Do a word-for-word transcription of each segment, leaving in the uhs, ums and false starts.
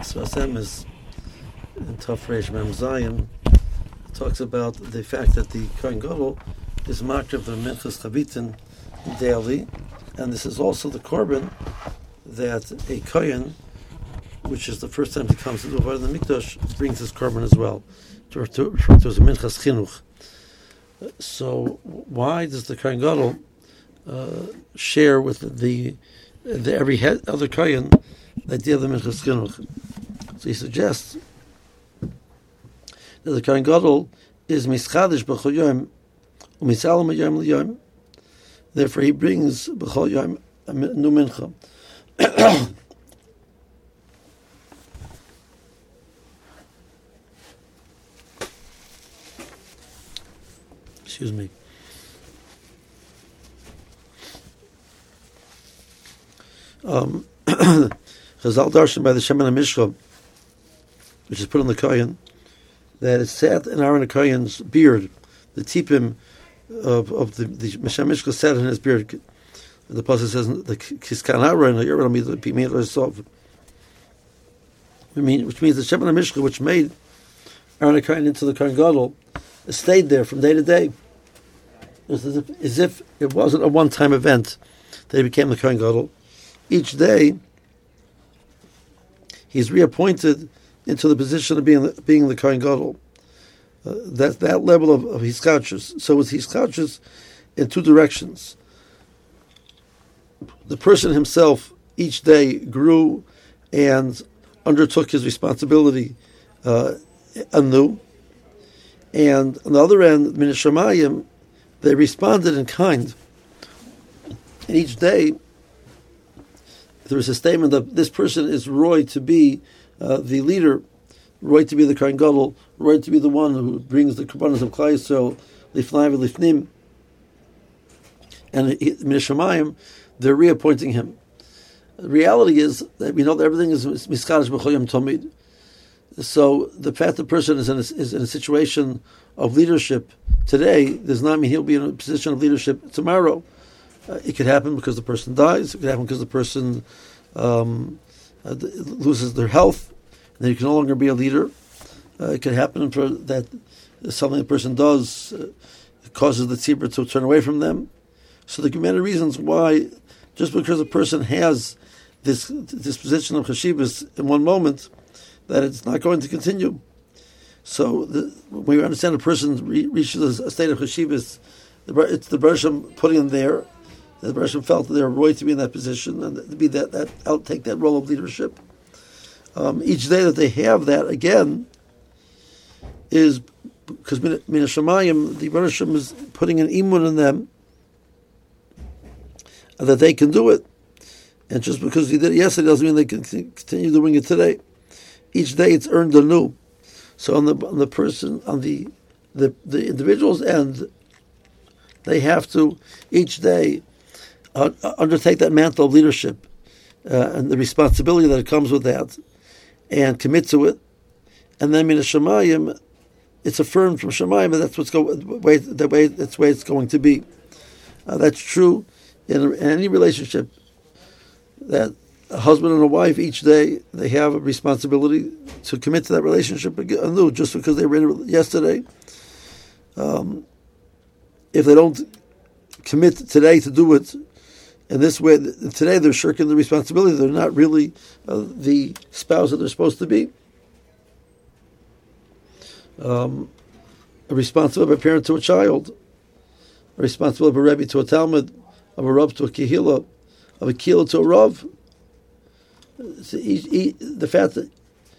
Sfas Emes in Tov Reish Mem Zayin talks about the fact that the Kohen Gadol is makriv the Minchas Chavitin daily, and this is also the korban that a Kohen, which is the first time he comes to the Avodah Mikdash, brings his korban as well. To refer to as a Minchas Chinuch. So why does the Kohen Gadol uh, share with the, the every head, other Kohen the idea of the Minchas Chinuch? So he suggests that the Kohen Gadol is mischadish b'chol yom u'mitzalem yom l'yom. Therefore, he brings b'chol yom a new mincha. Excuse me. Um, Chazal darshan by the Shemen HaMishcha, which is put on the Kohen, that it sat in Aaron HaKohen's beard, the tipim of, of the, the Shemen HaMishcha sat in his beard. The pasuk says, the Kiskan Aaron, which means the Shemen HaMishcha, which made Aaron HaKohen into the Kohen Gadol, stayed there from day to day. As if, as if it wasn't a one-time event that he became the Kohen Gadol. Each day, he's reappointed into the position of being the, being the Kohen Gadol. Uh, that that level of, of hiskachus. So it's hiskachus in two directions. The person himself each day grew and undertook his responsibility uh, anew. And on the other end, Min Hashamayim, they responded in kind. And each day, there was a statement that this person is roy to be uh, the leader, roy to be the Kohen Gadol, roy to be the one who brings the Korbanos of Klal Yisrael, Lifnai v'Lifnim. And Min Hashamayim, they're reappointing him. The reality is that we know that everything is miskadash b'chol yom tamid. So the fact the person is in a, is in a situation of leadership today does not mean he'll be in a position of leadership tomorrow. Uh, it could happen because the person dies. It could happen because the person um, uh, loses their health, and then he can no longer be a leader. Uh, it could happen for that something the person does uh, causes the tzibur to turn away from them. So there can be many reasons why, just because a person has this this position of chashivas in one moment, that it's not going to continue. So the, when we understand a person re- reaches a state of chashivas, it's the Bereshim putting him there. The Bereshim felt that they were right to be in that position and to be that, that I'll take that role of leadership. Um, each day that they have that again is because Min Hashamayim, the Bereshim is putting an imun in them that they can do it. And just because he did it yesterday doesn't mean they can continue doing it today. Each day it's earned anew. So on the on the person on the the, the individual's end, they have to each day uh, undertake that mantle of leadership uh, and the responsibility that comes with that, and commit to it. And then Min Hashamayim, it's affirmed from Shamayim that that's what's go way the way that's the way it's going to be. Uh, that's true in, in any relationship. That a husband and a wife, each day, they have a responsibility to commit to that relationship anew, just because they were in it yesterday. Um, if they don't commit today to do it in this way, today they're shirking the responsibility. They're not really uh, the spouse that they're supposed to be. Um, a responsibility of a parent to a child, a responsibility of a rebbe to a talmud, of a rav to a kehillah, of a kehillah to a rav. So he, he, the fact that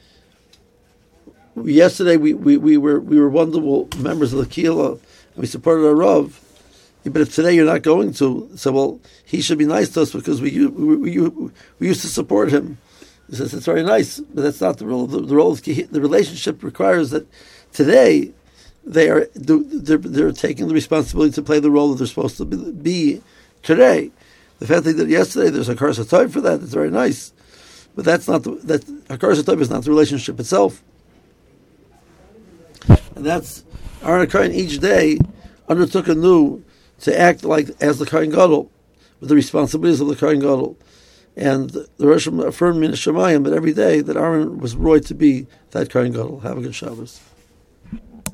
yesterday we, we, we were we were wonderful members of the kehillah and we supported our rav, but if today you're not going to, so well he should be nice to us because we we, we, we used to support him. He says it's very nice, but that's not the role. The, the role of the relationship requires that today they are they're, they're taking the responsibility to play the role that they're supposed to be, be today. The fact that they did yesterday, there's a Hakaras HaTov for that. It's very nice. But that's not the, that Hakaras HaTov is not the relationship itself, and that's Aaron HaKohen each day undertook anew to act like as the Kohen Gadol with the responsibilities of the Kohen Gadol. And the Rosh affirmed Min Shemayim that every day that Aaron was roy to be that Kohen Gadol. Have a good Shabbos.